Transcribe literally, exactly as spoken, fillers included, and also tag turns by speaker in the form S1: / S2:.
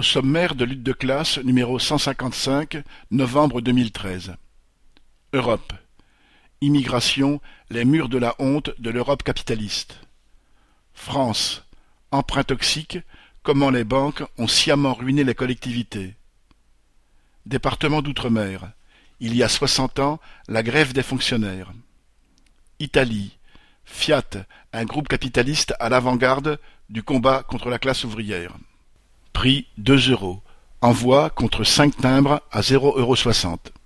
S1: sommaire de Lutte de classe numéro cent cinquante-cinq, novembre deux mille treize. Europe. Immigration, les murs de la honte de l'Europe capitaliste. France. Emprunt toxique, comment les banques ont sciemment ruiné les collectivités. Département d'outre-mer. Il y a soixante ans, la grève des fonctionnaires. Italie. Fiat, un groupe capitaliste à l'avant-garde du combat contre la classe ouvrière. Prix deux euros. Envoi contre cinq timbres à zéro euros soixante.